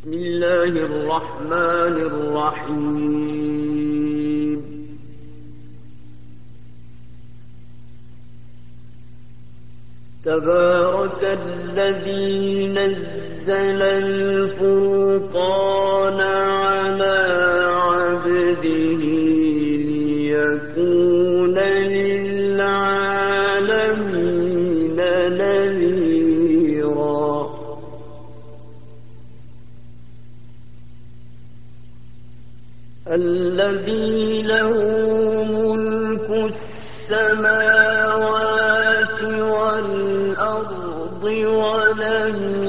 بسم الله الرحمن الرحيم. تبارك الذي نزل الفرقان على عبده ليكون للعالمين نذيرا. الذي له ملك السماوات والأرض ولم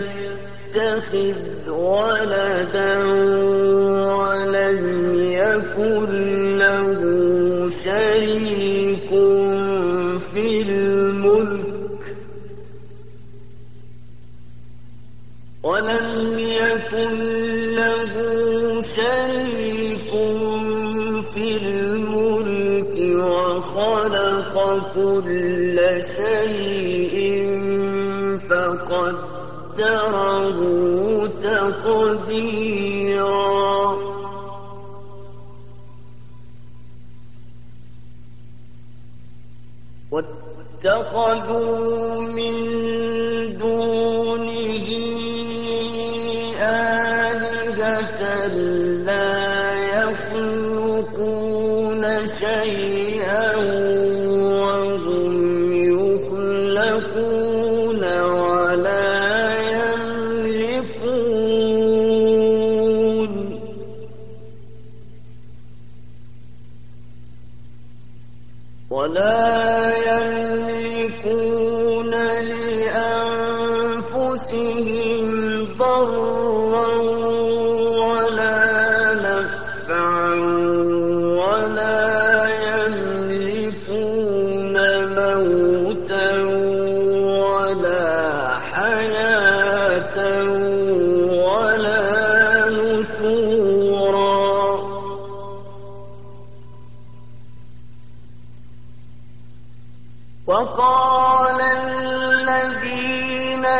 يتخذ ولدا ولم يكن له شريك في الملك وخلق كل شيء فقدره تقديرا. واتخذوا من دونه آلهة لا يخلقون شيئا وهم يخلقون ولا يملكون لأنفسهم ضرا ولا نفعا ولا يملكون موتا ولا حياة ولا نشورا. وقال الذين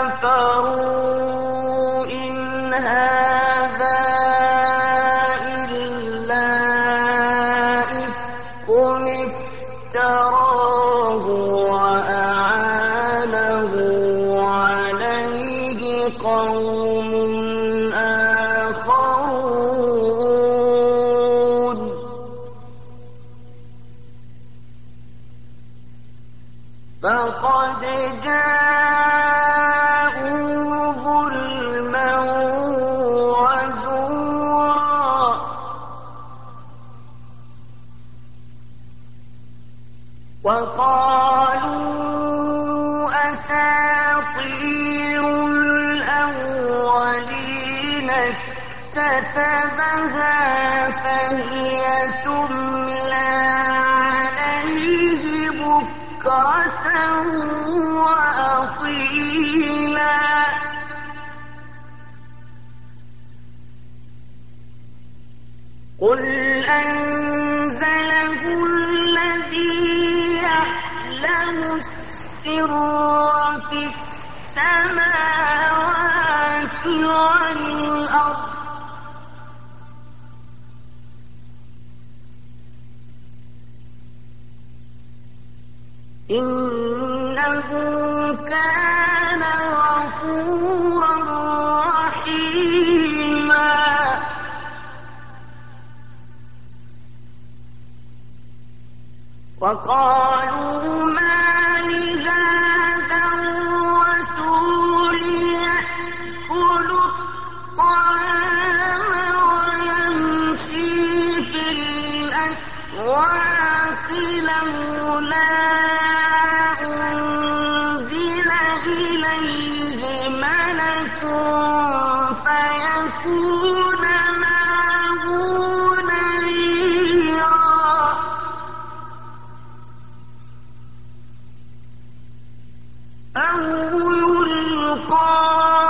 كفروا إن هذا إلا إفك افتراه وأعانه عليه قوم آخرون. فقد جاءوا ظلما وزورا. وقالوا أساطير الأولين اكتتبها فهي تملى عليه بكرة وأصيلا. قل أنزله الذي يعلم السر في السماوات والأرض إنه كان غفورا رحيما. وقالوا ما لهذا الرسول يأكل الطعام ويمشي في الأسواق لولا أنزل إليه ملك فيكون معه نذيرا. أو يلقى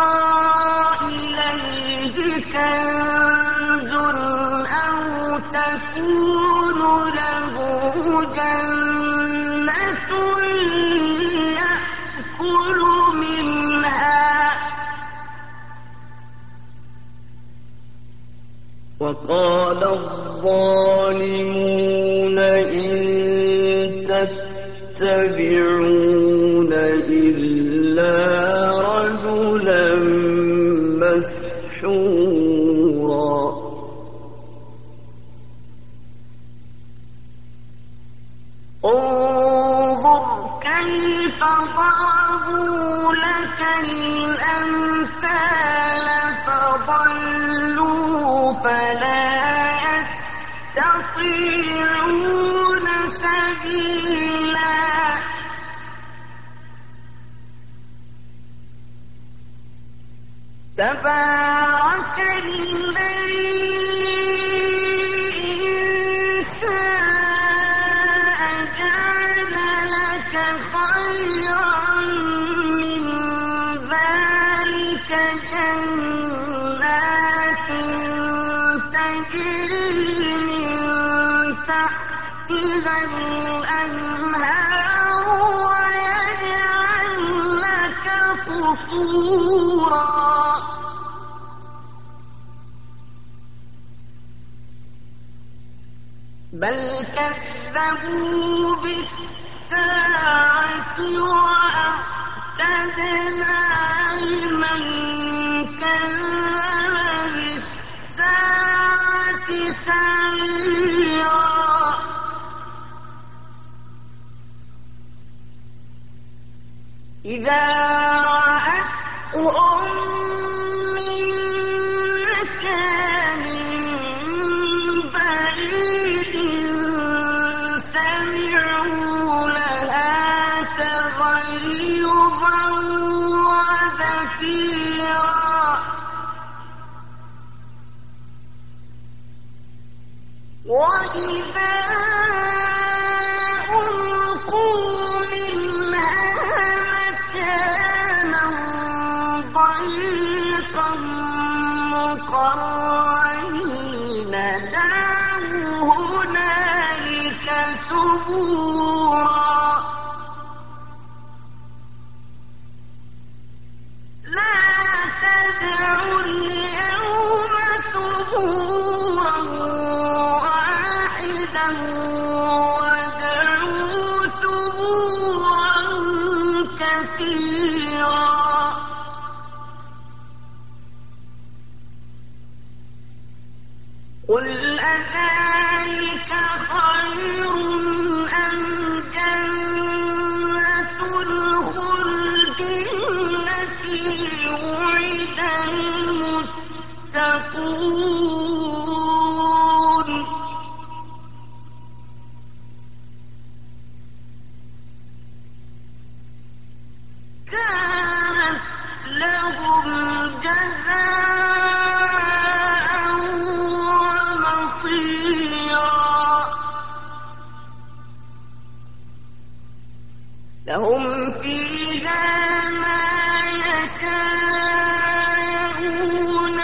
إليه كنز أو تكون له جنة يأكل منها وقال الظالمون إن تتبعون إلا رجلا مسحورا انظر كيف ضربوا لك الأمثال فضلوا فلا يستطيعون سبيلا تبارك الذي إن شاء جعل لك خيرا من ذلك جنات تجري من تحتها الأنهار ويجعل لك قصورا بل كذبوا بالساعة وأعتدنا لمن كذب بالساعة سعيرا إذا رأتهم من مكان بعيد سمعوا لها تغيظا وزفيرا وإذا ألقوا منها مكانا ضيقا مقرنين دعوا هنالك ثبورا لا تدعوا اليوم ثبورا واحدا وادعوا ثبورا كثيرا قل أذلك خير أم جنة الخلد التي وعد المتقون كانت لهم جزاء ومصيرا لهم فيها ما يشاءون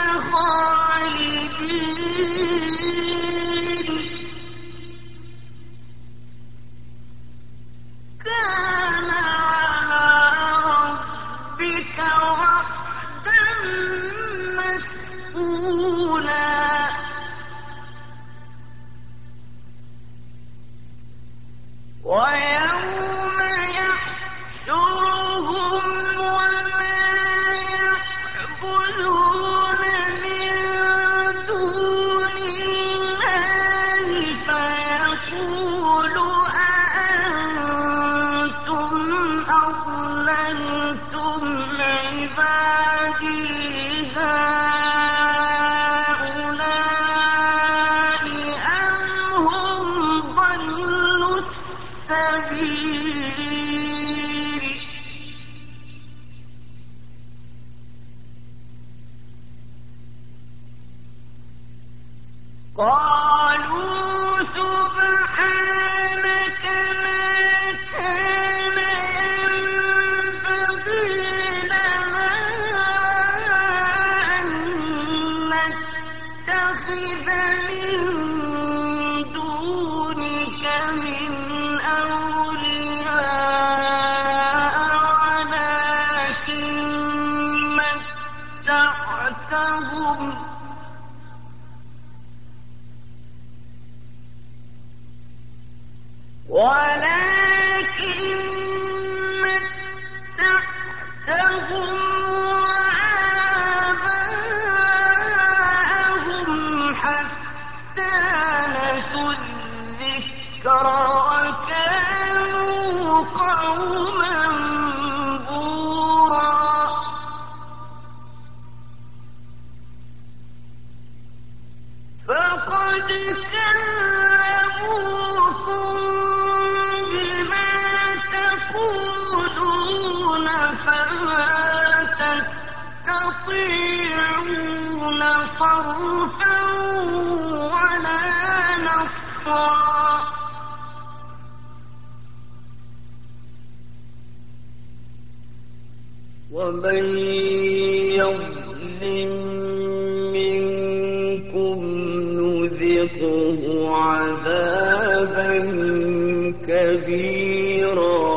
خالدين كان على ربك وعدا مسئولا ويوم يحشرهم وما يعبدون من دون الله فيقول أأنتم أضللتم عبادي هؤلاء أم هم ضلوا السبيل قالوا سبحانك ما كان ينبغي لنا أن نتخذ من دونك من أولياء ولكن متعتهم ولكن متعتهم وآباءهم حتى نسوا الذكر وكانوا قوما بورا فقد كذبوكم بما تقولون فما تستطيعون صرفا ولا نصرا ومن يظلم منكم نذقه عذابا كبيرا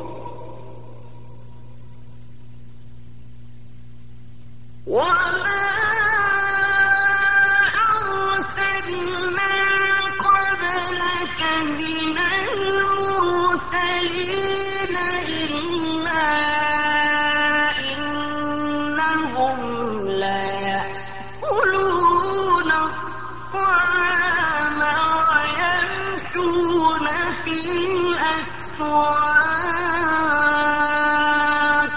وما أرسلنا قبلك من المرسلين إلا إنهم ليأكلون الطعام ويمشون في الأسواق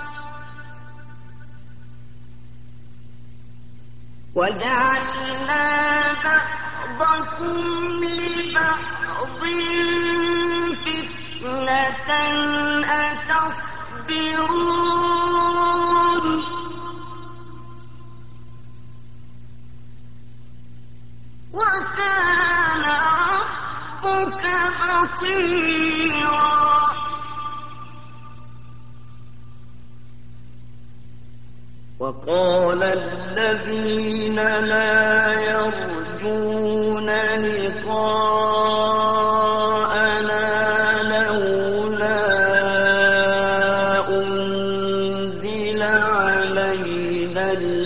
وجعلنا بعضكم لبعض فتنة أتصبرون وكان ربك بصيرا وقال الذين لا يرجون لقاءنا لولا أنزل علينا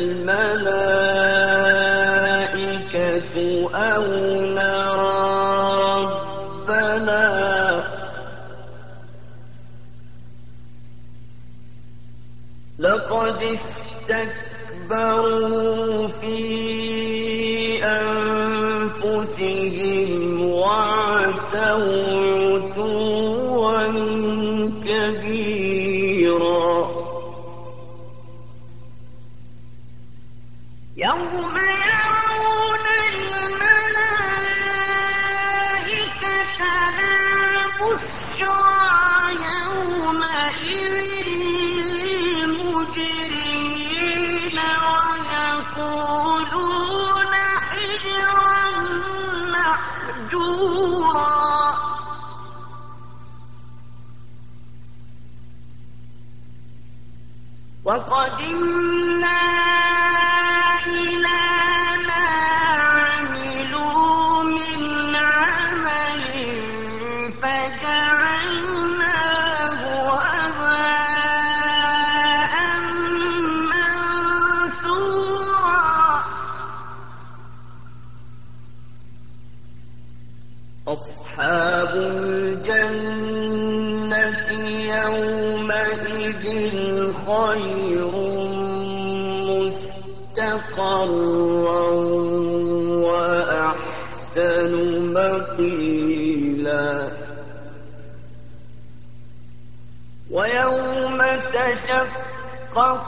الملائكة أو نرى ربنا لقد استكبروا في أنفسهم وعتوا عتوا كبيرا يوم يرون الملائكة لا بشرى يومئذ للمجرمين ويقولون حجرا محجورا وقدمنا إلى ما عملوا من عمل فجعلناه هباء منثورا أصحاب الجنة يومئذ خير مستقرا وأحسن مقيلا ويوم تشقق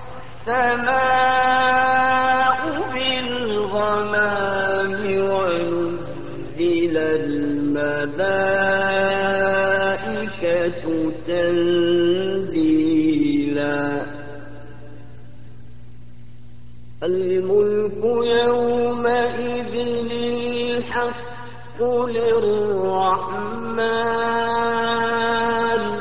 السماء بالغمام ونزل الملائكة تنزيلا الملك يومئذ الحق للرحمن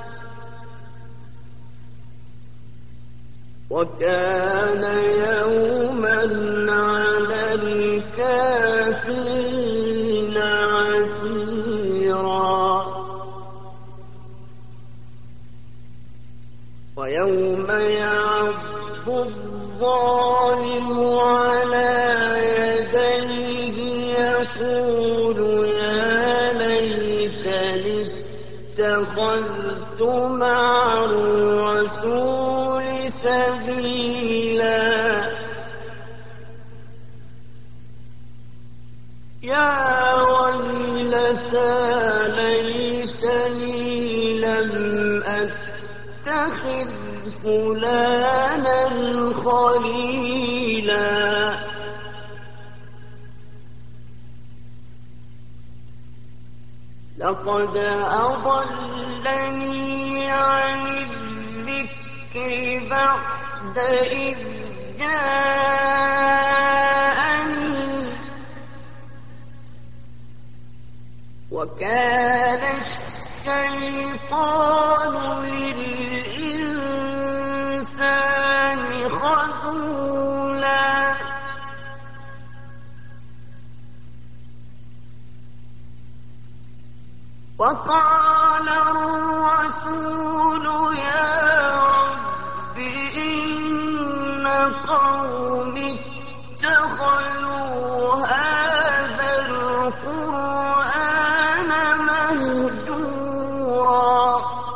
وكان يوما على الكافرين عسيرا ويوم يعض الظالم على يديه يقول يا ليتني يا ويلتى ليتني لم أتخذ فلانا خليلا لقد أضلني عن الذكر بعد إذ جاءني وكان الشيطان للإنسان خذولا وقال الرسول يا رب إن قومي اتخذوا هذا القرآن مهجورا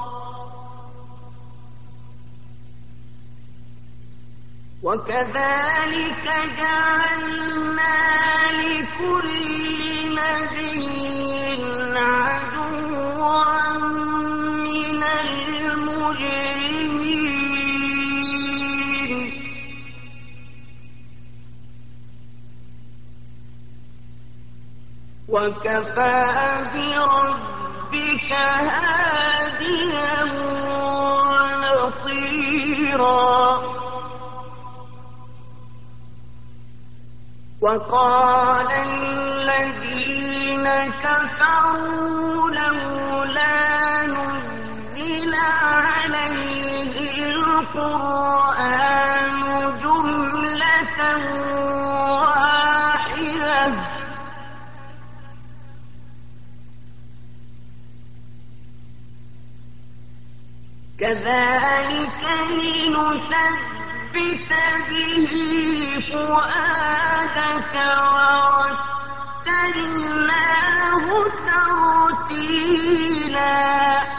وكذلك جعلنا لكل نبي عدوا من المجرمين وكفى بربك هاديا ونصيرا وقال الذين كفروا لولا نزل عليه القرآن جملة واحدة كذلك لنثبت به فؤادك ورتلناه ترتيلا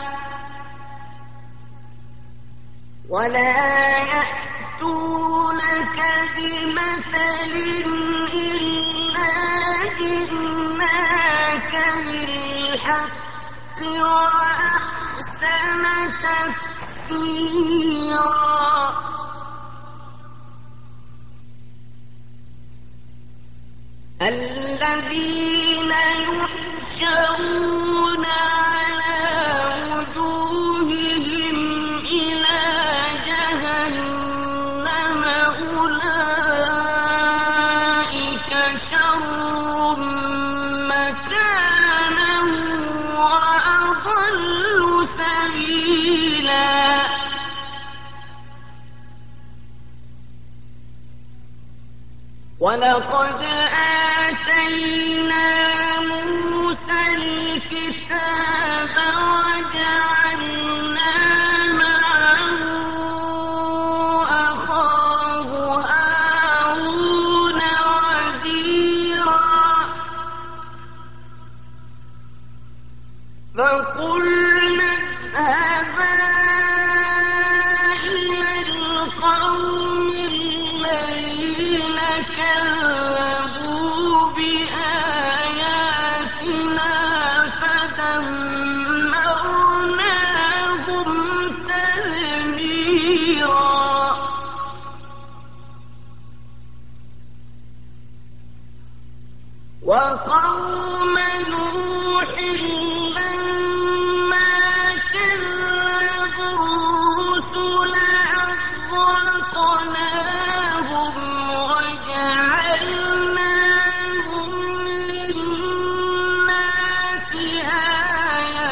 ولا يأتونك بمثل إلا جئناك بالحق وأحسن تفسيرا الذين يحشرون على وجوههم إلى جهنم أولئك شر مكانا وأضل سبيلا ولقد آتينا موسى الكتاب وجعلنا معه أخاه هارون وزيرا فقلنا اذهبا إلى القوم الذين كذبوا بآياتنا فدمرناهم تدميرا وقوم نوح لما كذبوا الرسل أغرقناهم وجعلناهم للناس آية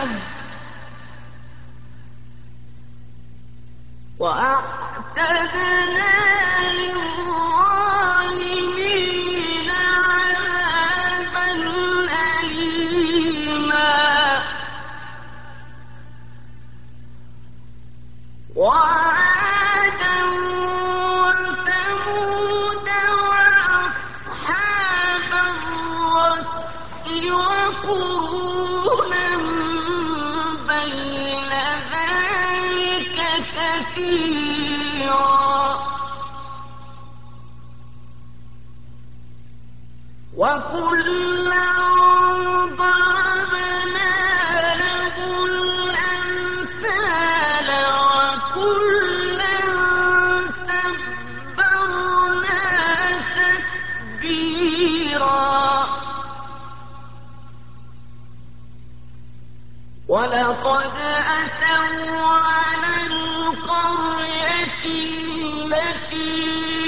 وأعتدنا للظالمين عذابا أليما وعادا وثمود وأصحاب الرس وقرونا بين ذلك كثيرا وكلا كبيرا ولقد أتوا على القرية التي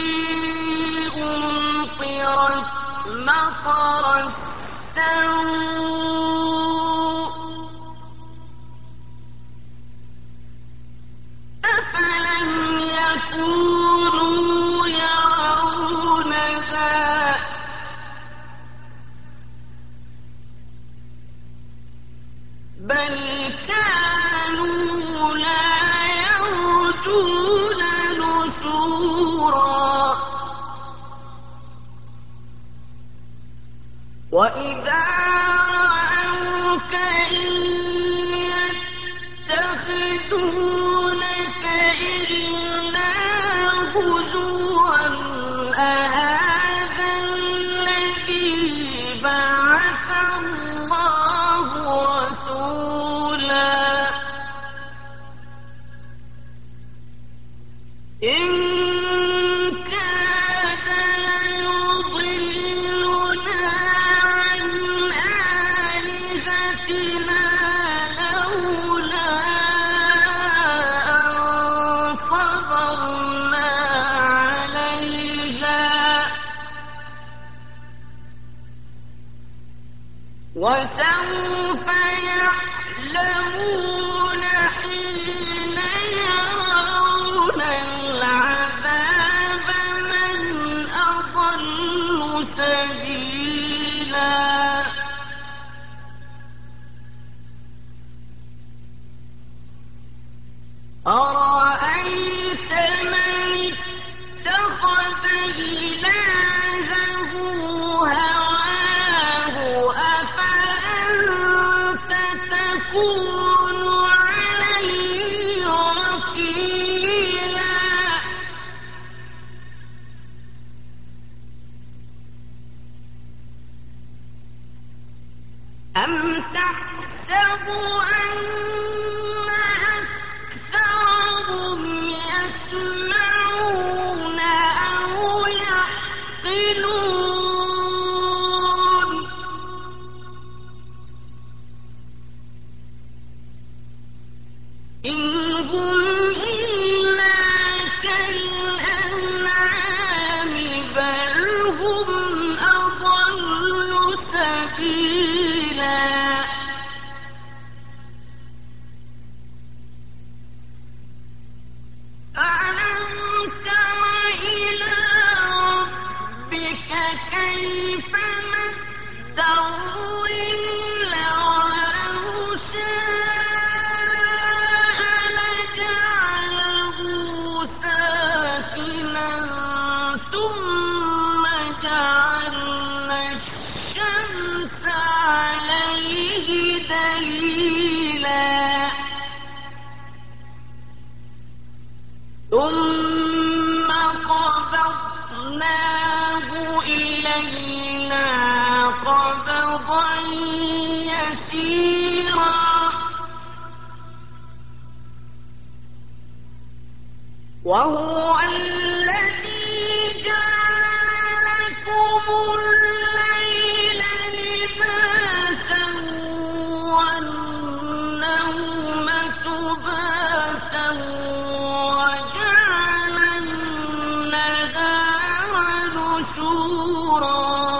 أمطرت مطر السوء أفلم يكونوا يرونها بل كانوا لا يرجون نشورا وإذا رأوك إن يتخذونك إلا هزوا أهذا الذي بعث الله رسولا إن كاد ليضلنا عن آلهتنا لولا أن صبرنا عليها وسوف يعلمون حين يرون العذاب من أضل سبيلا أرأيت من اتخذ إلهه هواه أفأنت تكون عليه وكيلا أم تحسب أن أكثرهم يسمعون أو يعقلون إن هم إلا كالأنعام بل هم أضل سبيلا ألم تر إلى ربك كيف مد الظل ولو شاء لجعله ساكنا ثم جعلنا الشمس عليه دليلا ثم قبضناه إلينا قبضا يسيرا وهو الذي جعل لكم الليل لباسا والنوم سباتا وجعل النهار نشورا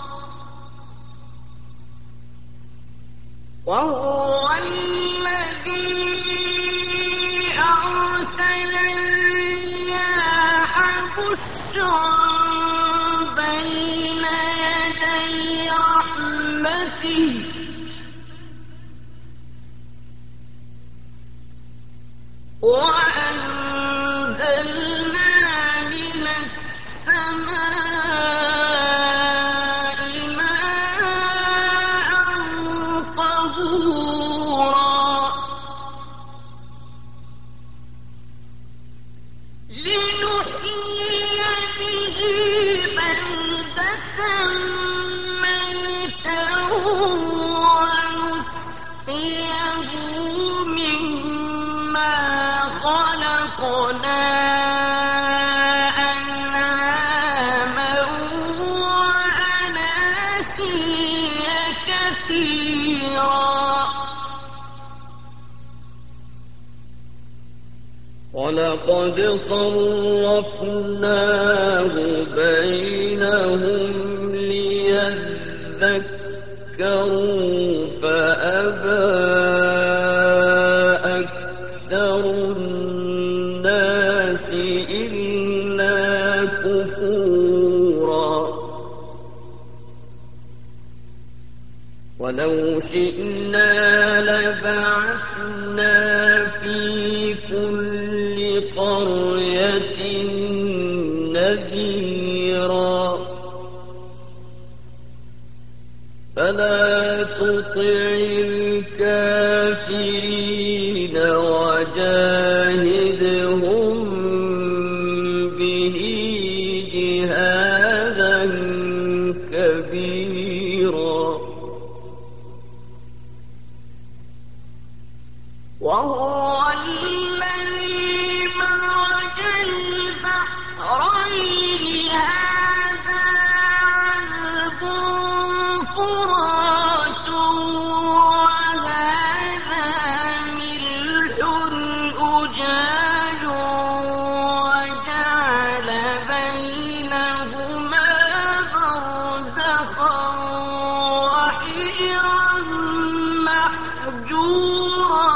وهو الذي أرسل الرياح بشرا بين يدي رحمته وأنزلنا من السماء ماء طهورا لنحيي به بلدة ميتا ونسقيه مما خلقنا ولقد صرفناه بينهم ليذكروا فأبى أكثر الناس إلا كفورا ولو شئنا لبعثنا في كل قرية نذيرا فلا تطع الكافرين وجاهدهم به جهادا كبيرا وهو الذي مرج البحرين هذا عذب فرات وهذا ملح أجاج وجعل بينهما برزخا وحجرا محجورا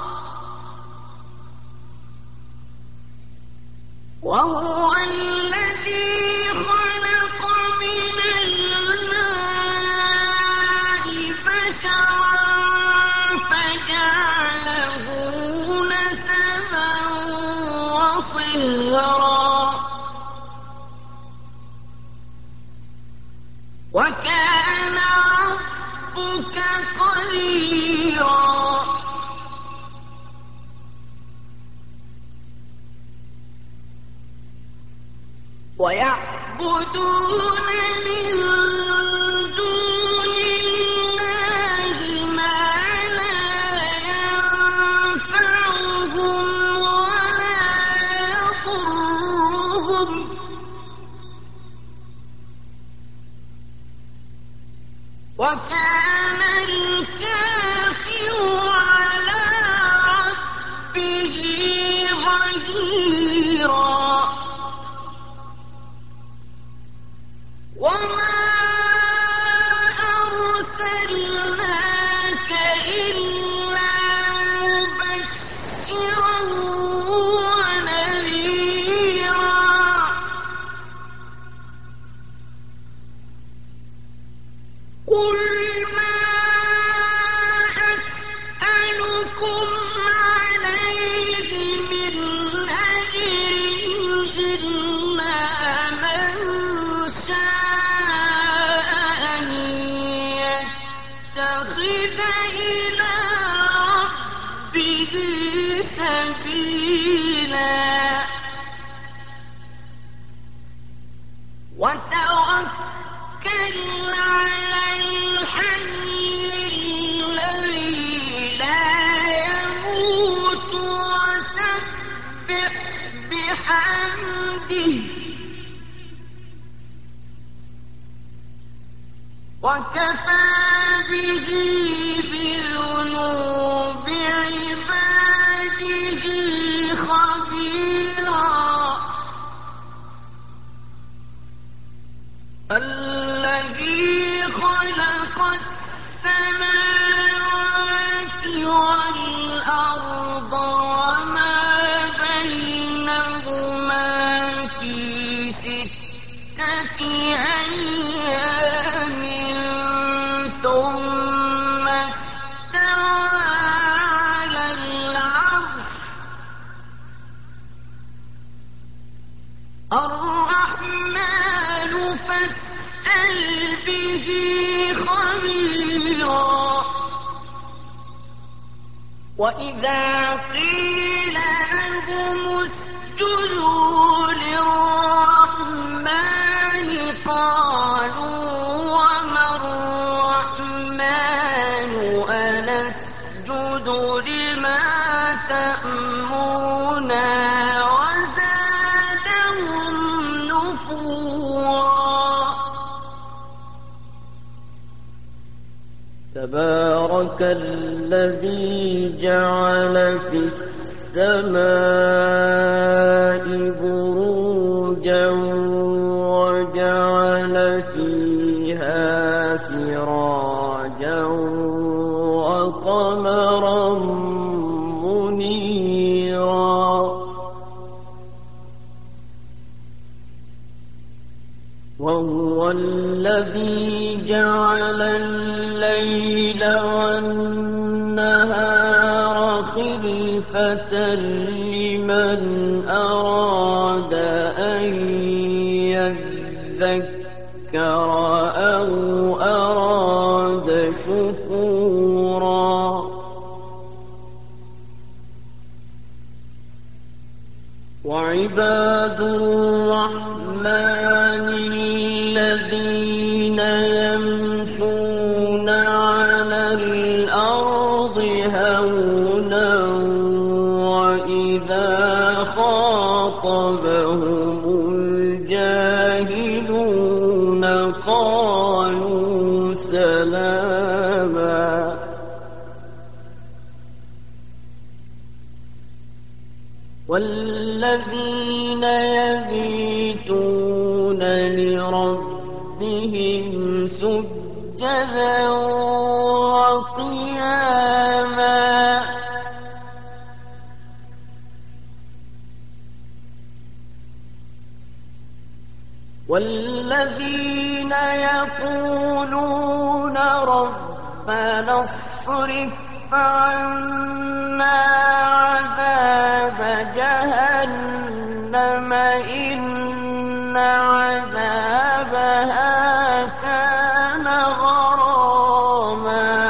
وهو الذي خلق من الماء بشرا فجعله نسبا وصهرا وكان ربك قديرا ويعبدون من دون الله ما لا ينفعهم ولا يضرهم وكان الكافر على ربه ظهيرا وما أرسلناك إلا مبشرا ونذيرا قل ما أسألكم عليه من أجر إلا من شاء أن يتخذ إلى ربه سبيلا وتوكل على الحي الذي لا يموت وسبح بحمده وكفى به بذنوب عباده خبيرا الذي خلق السماوات والأرض وما بينهما في 6 أيام ثم استوى على العرش الرحمن فاسأل به خبيرا وإذا قيل لهم اسجدوا للرحمن قالوا وما الرحمن أنسجد لما تأمرنا وزادهم نفورا تبارك الذي جعل في السماء بروجا وجعل فيها سراجا وقمرا منيرا وهو الذي جعل الليل والنهار خلفة لمن أراد أن يذكر أو أراد شكورا وعباد الرحمن الذين يمشون على الأرض هونا وإذا خاطبهم الجاهلون قالوا سلاما والذين يبيتون لربهم سجدا وقياما والذين يقولون ربنا اصرف عنا عذاب جهنم إن عذابها كان غراما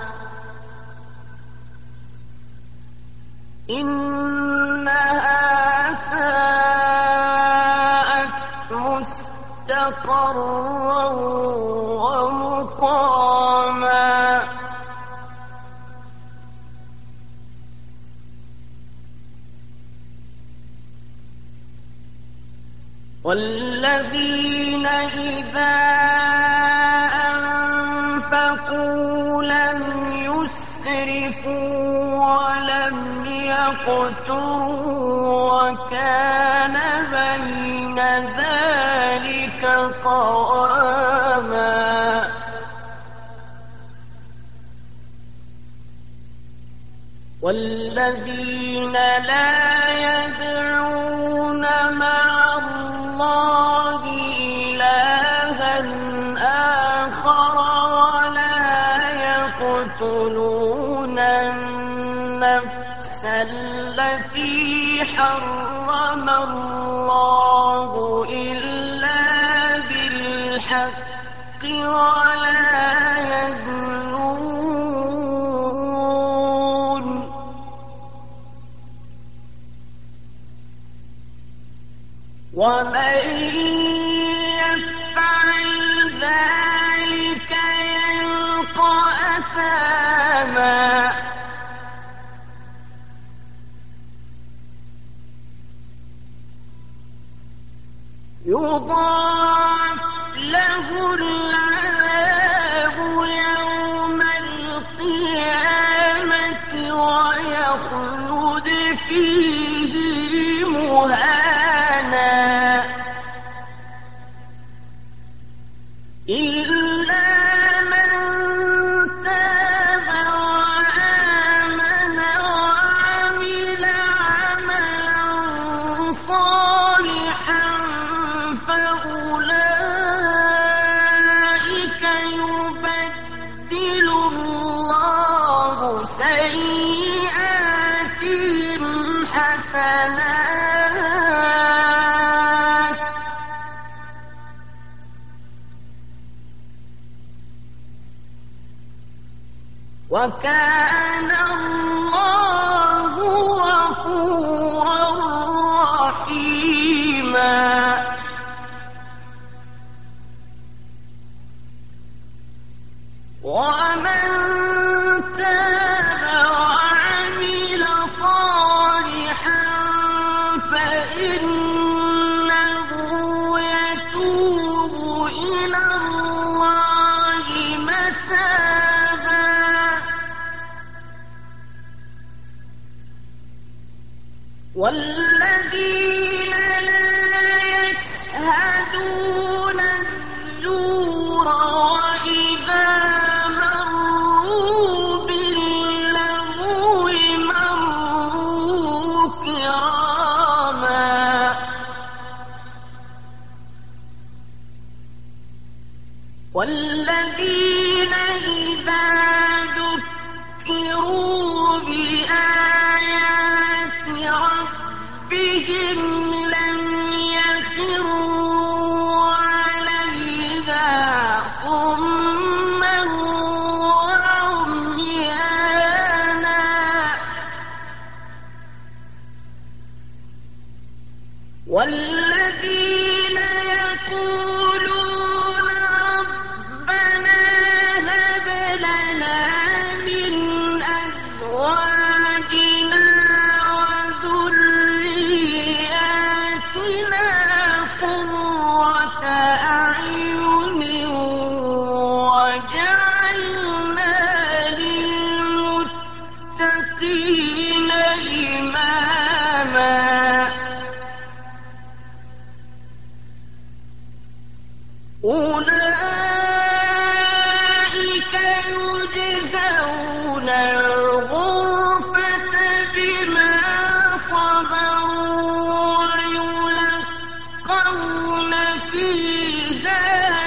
إنها ساءت مستقرا ومقاما والذين إذا أنفقوا لم يسرفوا ولم يقتروا وكان بين ذلك قواما والذين لا يدعون مع الله إلها آخر ولا يقتلون النفس التي حرم الله إلا بالحق ولا يزنون ومن يفعل ذلك يلقى أثاما يضاعف له العذاب يوم القيامة ويخلد فيه مهانا إلا من تاب وآمن وعمل عملا صالحا فأولئك يبدل الله سيئاتهم حسنات وكان الله غفورا رحيما ومن تاب وعمل صالحا فإنه يتوب إلى الله متابا والذين لا يشهدون الزور وإذا مروا باللغو مروا كراما والذين إذا ذكروا بآيات ربهم لم يخروا عليها صما وعميانا والذين يقولون ربنا هب لنا من أزواجنا وذرياتنا قرة أعين وجعلنا للمتقين إماما أولئك يجزون الغرفة بما صبروا ويلقون فيها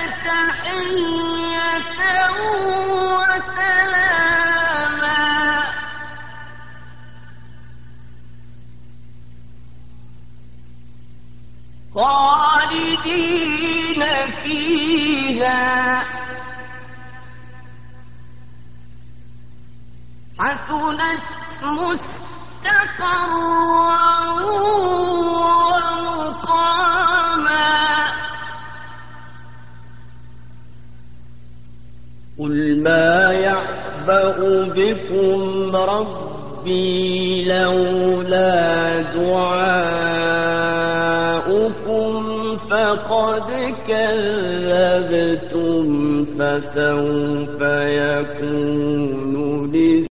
تحية وسلاما خالدين فيها حسنت مستقرا ومقاما قل ما يعبأ بكم ربي لولا دعاؤكم فقد كذبتم فسوف يكون